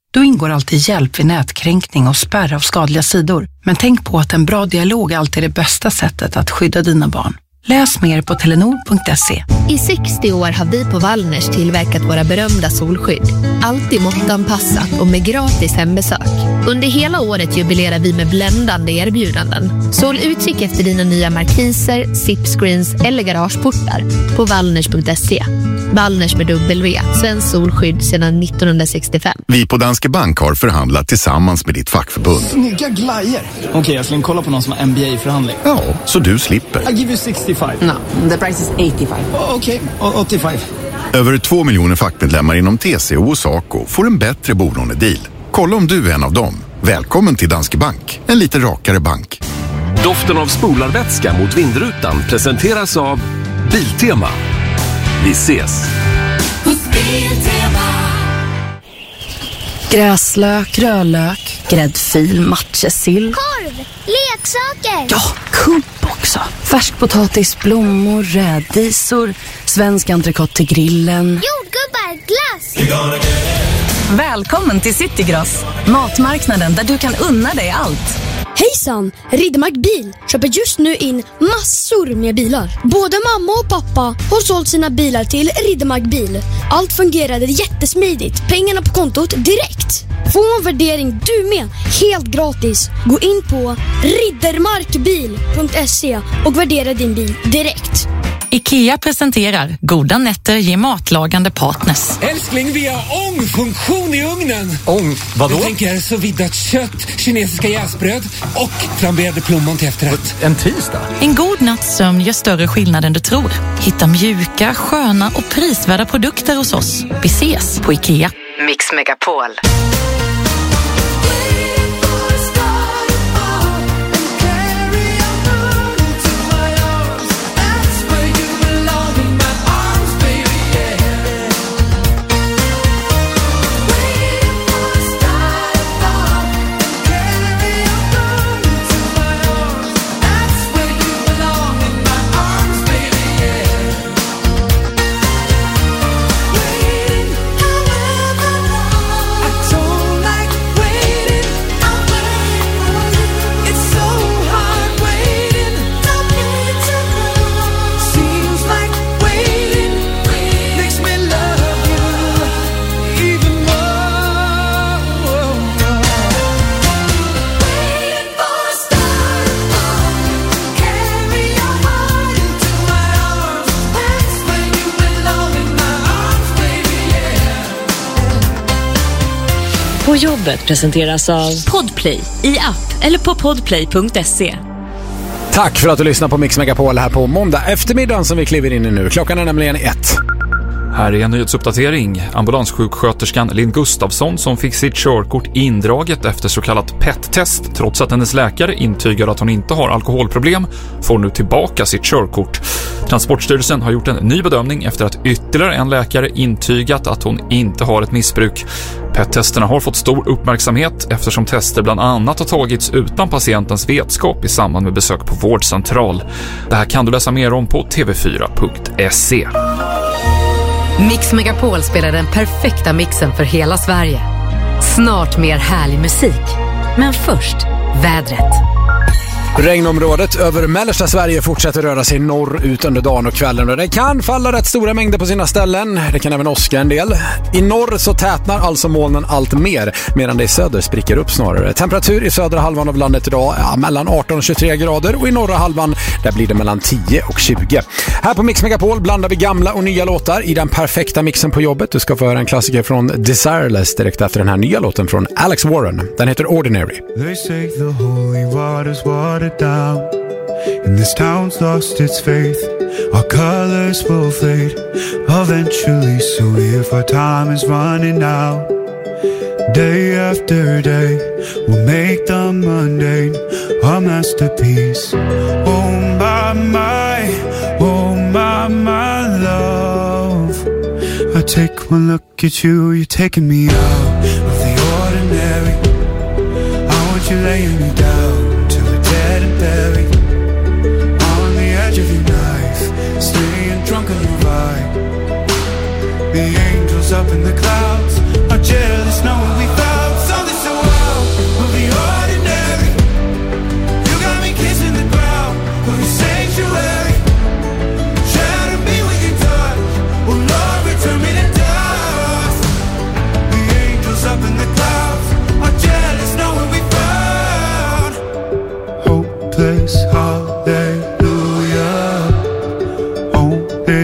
Då ingår alltid hjälp vid nätkränkning och spärr av skadliga sidor. Men tänk på att en bra dialog alltid är det bästa sättet att skydda dina barn. Läs mer på telenor punkt se. I sextio år har vi på Wallners tillverkat våra berömda solskydd. Alltid måttanpassat och med gratis hembesök. Under hela året jubilerar vi med bländande erbjudanden. Så håll utkik efter dina nya markiser, zipscreens eller garageportar på wallners punkt se. Wallners med W, svensk solskydd sedan nittonhundrasextiofem. Vi på Danske Bank har förhandlat tillsammans med ditt fackförbund. Snygga glajer. Okej, okay, jag ska kolla på någon som har M B A-förhandling. Ja, så du slipper. I give you sixty-five. No, the price is eighty-five. Okej, okay, åttiofem. Över två miljoner fackmedlemmar inom T C O och SACO får en bättre bolånedeal. Kolla om du är en av dem. Välkommen till Danske Bank, en lite rakare bank. Doften av spolarvätska mot vindrutan presenteras av Biltema. Vi ses! Gräslök, rödlök, gräddfil, matjessill. Korv, leksaker. Ja, kubb också. Färskpotatis, blommor, rädisor, svensk entrecote till grillen. Jordgubbar, glass. Välkommen till Citygross, matmarknaden där du kan unna dig allt. Hejsan, Riddermark Bil köper just nu in massor med bilar. Både mamma och pappa har sålt sina bilar till Riddermark Bil. Allt fungerade jättesmidigt, pengarna på kontot direkt. Få en värdering du med, helt gratis. Gå in på riddermarkbil punkt se och värdera din bil direkt. IKEA presenterar Goda nätter ger matlagande partners. Älskling, vi har ångfunktion i ugnen. Ång? Vadå? Jag tänker så viddat kött, kinesiska jäsbröd och flamberade plommon till efterrätt. En tisdag? En god natts sömn gör större skillnad än du tror. Hitta mjuka, sköna och prisvärda produkter hos oss. Vi ses på IKEA. Mix Megapol. På jobbet presenteras av Podplay i app eller på podplay punkt se. Tack för att du lyssnar på Mix Megapol här på måndag eftermiddagen som vi kliver in i nu. Klockan är nämligen ett. Här är en nyhetsuppdatering. Ambulanssjuksköterskan Linn Gustafsson som fick sitt körkort indraget efter så kallat P E T-test trots att hennes läkare intygar att hon inte har alkoholproblem får nu tillbaka sitt körkort. Transportstyrelsen har gjort en ny bedömning efter att ytterligare en läkare intygat att hon inte har ett missbruk. P E T-testerna har fått stor uppmärksamhet eftersom tester bland annat har tagits utan patientens vetskap i samband med besök på vårdcentral. Det här kan du läsa mer om på t v fyra punkt se. Mix Megapol spelar den perfekta mixen för hela Sverige. Snart mer härlig musik. Men först, vädret. Regnområdet över mellersta Sverige fortsätter röra sig norrut under dagen och kvällen och det kan falla rätt stora mängder på sina ställen. Det kan även åska en del. I norr så tätnar alltså molnen allt mer medan det i söder spricker upp snarare. Temperatur i södra halvan av landet idag ja, mellan arton och tjugotre grader och i norra halvan där blir det mellan tio och tjugo. Här på Mix Megapol blandar vi gamla och nya låtar i den perfekta mixen på jobbet. Du ska få höra en klassiker från Desireless direkt efter den här nya låten från Alex Warren. Den heter Ordinary. They say the holy waters watered down and this town's lost its faith. Our colors will fade eventually, so if our time is running out, day after day we'll make the mundane a masterpiece. Oh my, my, oh my, my love, I take one look at you, you're taking me out of the ordinary. I want you laying me down to the dead and buried on the edge of your knife, staying drunk on your vibe. The angels up in the clouds are jealous knowing we found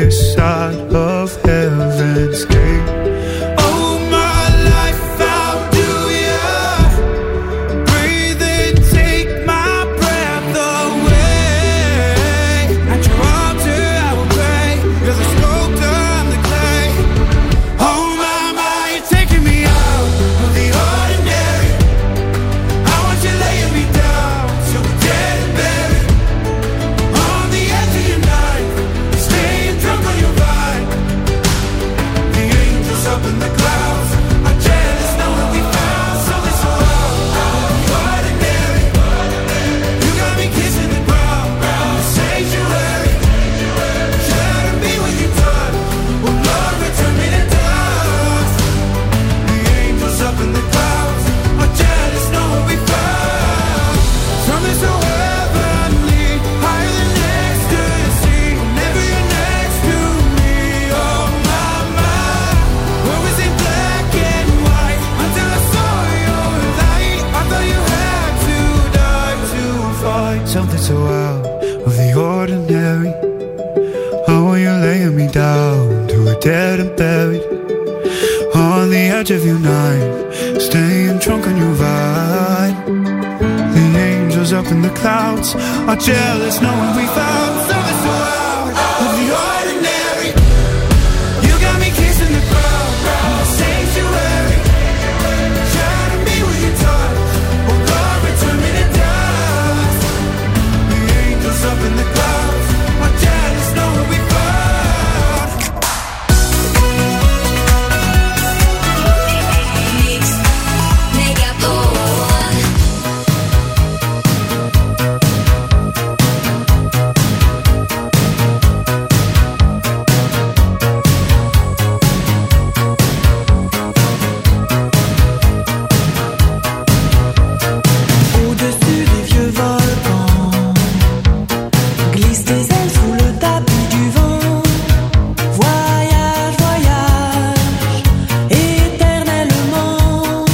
this side of heaven's gate. Oh, my life, how do you breathe and take my breath away? At your altar I will pray, you're the sculptor, I'm the clay. Oh my, my, you're taking me out of the ordinary. I want you laying me down till we're dead and buried. On the edge of your knife, staying drunk on your vine. The angels up in the clouds are jealous knowing we found something so out of the ordinary. You got me kissing the ground in the sanctuary. Shatter me when you're done. Will love return me to dust? The angels up in the clouds are jealous knowing we found something so heavenly, higher than ecstasy. Whenever you're next to me, oh my, my. What was it black and white until I saw your light? I thought you had to die to fight something so out of the ordinary. How are you laying me down to a dead and buried? On the edge of your knife, staying drunk on your vine. The angels up in the clouds are jealous knowing we found something so out of the ordinary. You got me kissing the ground in the sanctuary. Shatter me when you touch, oh God, return me to dust. The angels up in the clouds are jealous knowing we found. Au-dessus des vieux volcans, glisse tes ailes sous le tapis du vent. Voyage, voyage, éternellement.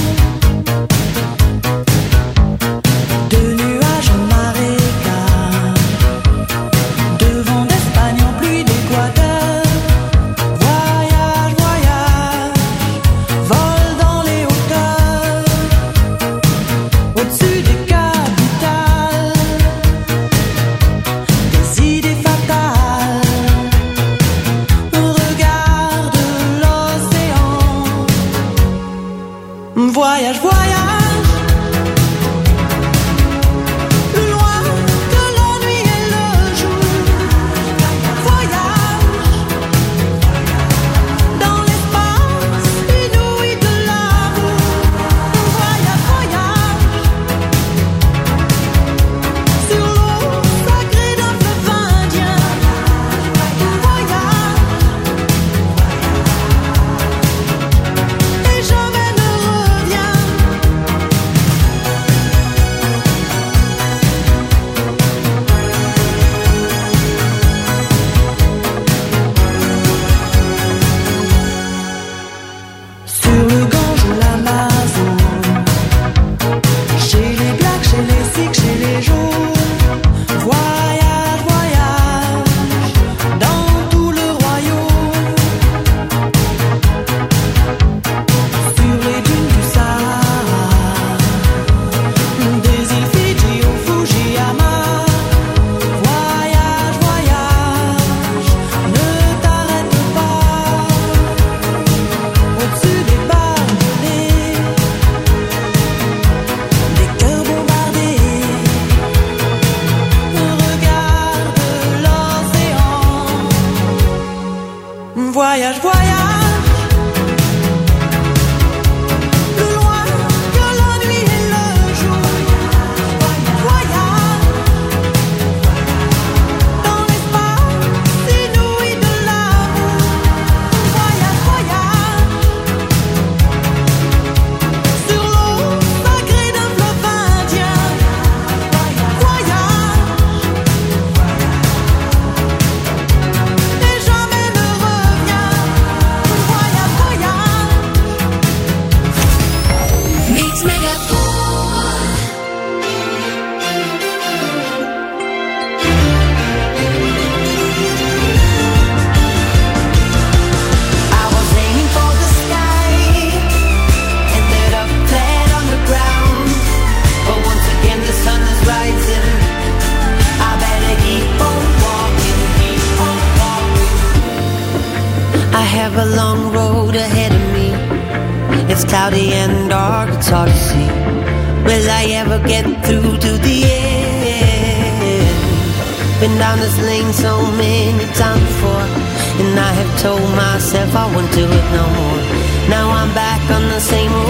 De nuages en marécage, de vent d'Espagne en pluie d'Équateur. Voyage, voyage, vole dans les hauteurs. Au-dessus des capitales, des idées fatales. Regarde l'océan. Voyage, voyage, plus loin que la nuit et le jour. Voyage dans l'espace inouï de l'amour. Voyage, voyage sur l'eau sacrée d'un fleuve indien. Voyage et jamais ne reviens. Sur le Gange ou l'Amazone, chez les Blacks, chez les Sikhs, chez les Jaunes. Voyage, voyage dans tout le royaume. Sur les dunes du Sahara, des îles Fidji au Fujiyama. Voyage, voyage, ne t'arrête pas. Au-dessus des barbelés, des cœurs bombardés. Regarde l'océan. Voyage, voyage, plus loin que la nuit et le jour. Voyage dans l'espace inouï de l'amour. Voyage, voyage sur l'eau sacrée d'un fleuve indien. Voyage et jamais ne reviens. have a long road ahead of me. It's cloudy and dark, it's hard to see. Will I ever get through to the end? Been down this lane so many times before, and I have told myself I won't do it no more. Now I'm back on the same road